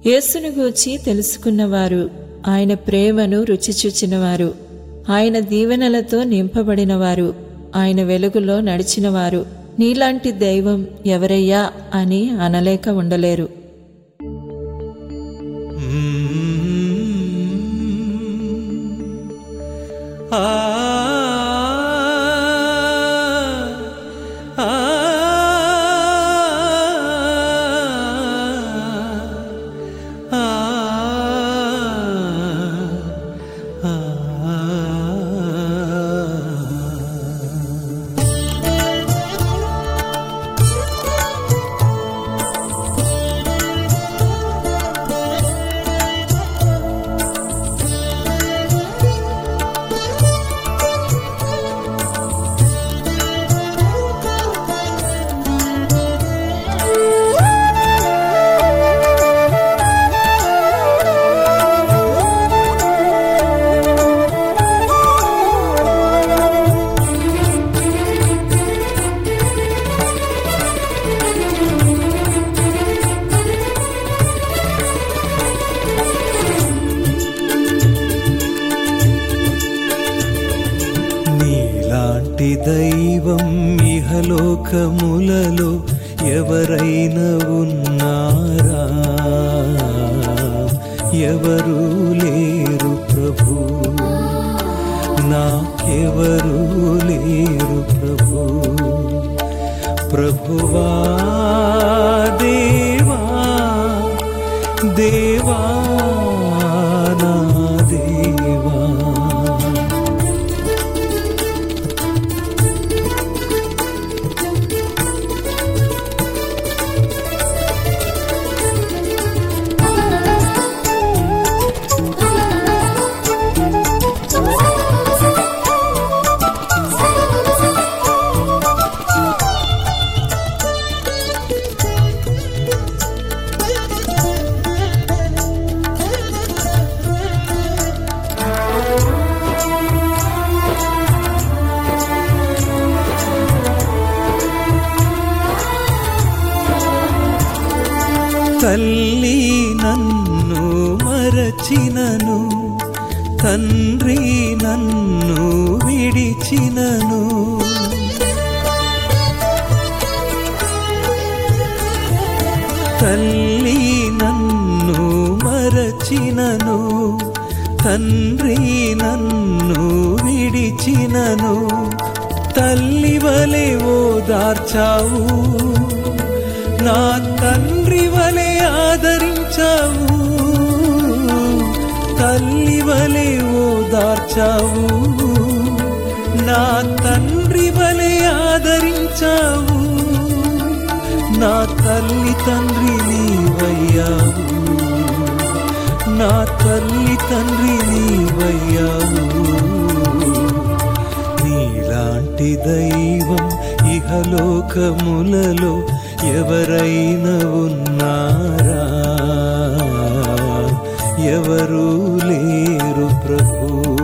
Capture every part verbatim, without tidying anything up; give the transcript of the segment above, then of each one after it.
యేసును గూర్చి తెలుసుకున్నవారు, ఆయన ప్రేమను రుచిచూచినవారు, ఆయన దీవెనలతో నింపబడినవారు, ఆయన వెలుగులో నడిచినవారు నీలాంటి దైవం ఎవరయ్యా అని అనలేక ఉండలేరు. ఆ దైవం ఇహలోకములలో ఎవరైనా ఉన్నారా? ఎవరు లేరు ప్రభు, నాకెవరు లేరు ప్రభు. ప్రభువా దేవా దేవా నా దేవా. తల్లి నన్ను మరచినను, తండ్రి నన్ను విడిచినను, తల్లి నన్ను మరచినను, తండ్రి నన్ను విడిచినను, తల్లి వలె ఓదార్చావు, నా తండ్రి వలె ఆదరించావు, తల్లి వలె ఓదార్చావు, నా తండ్రి వలె ఆదరించావు, నా తల్లి తండ్రి నీవయ్యావు, నా తల్లి తండ్రి నీవయ్యావు. నీలాంటి దైవం ఇహలోకములలో ఎవరైనా ఉన్నారా? ఎవరు లేరు ప్రభు.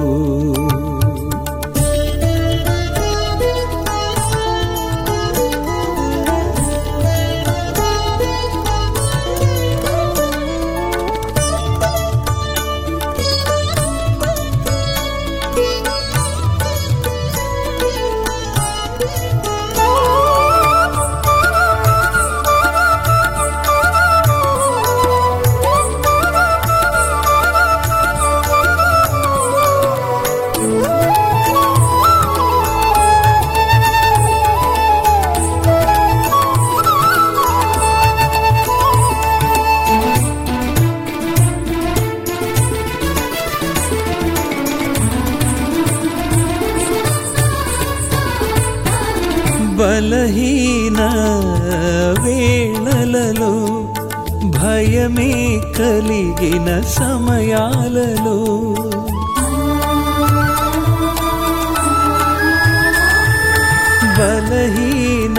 బలహీన వేళలలో, భయమే కలిగిన సమయాలలో, బలహీన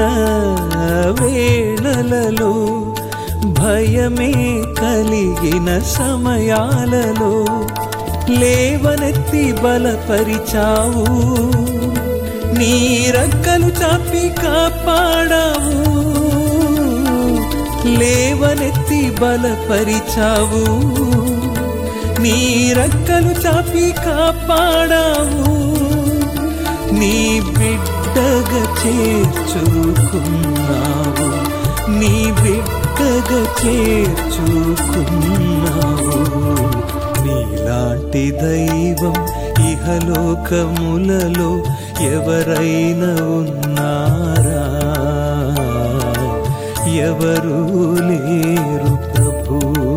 వేళలలో, భయమే కలిగిన సమయాలలో లేవనెత్తి బలపరిచావు, నీ రెక్కలు చాపి కాపాడావు, లేవనెత్తి బలపరిచావు, నీ రెక్కలు చాపి కాపాడావు, నీ బిడ్డగా చేర్చుకున్నావు, నీ బిడ్డగా చేర్చుకున్నావు. నీలాంటి దైవం ఇహలోకములలో ఎవరైనా ఉన్నారా? ఎవరూ లేరు ప్రభు.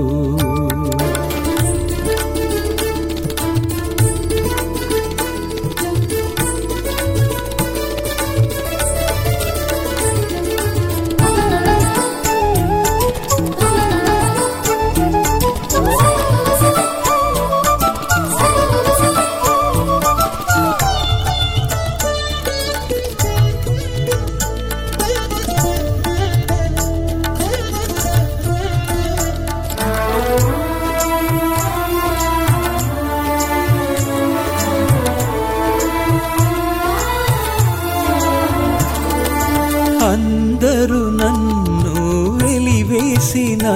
అందరూ నన్ను వెలివేసిన,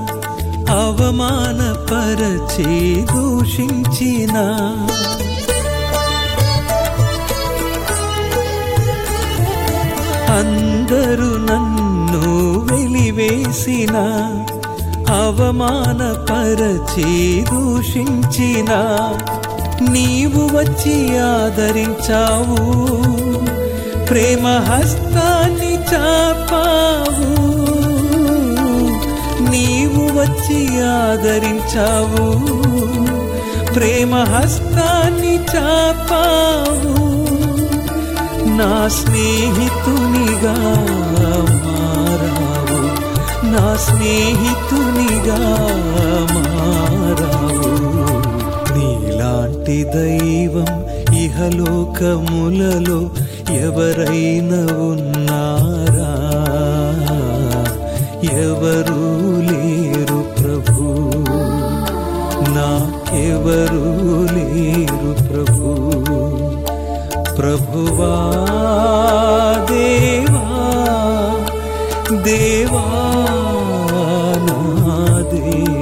అవమానపరచి దూషించిన, అందరూ నన్ను వెలివేసిన, అవమానపరచి దూషించిన, నీవు వచ్చి ఆదరించావు, ప్రేమ హస్తాన్ని చాపావు, నీవు వచ్చి ఆదరించావు, ప్రేమ హస్తాన్ని చాపావు. నా స్నేహితునిగా మారావు, నా స్నేహితునిగా మారావు. నీలాంటి దైవం ఇహలోకములలో ఎవరైనా ఉన్నారా? ఎవరూ లేరు ప్రభు, నాకెవరూ లేరు ప్రభు. ప్రభువా దేవా, దేవా నా దేవా.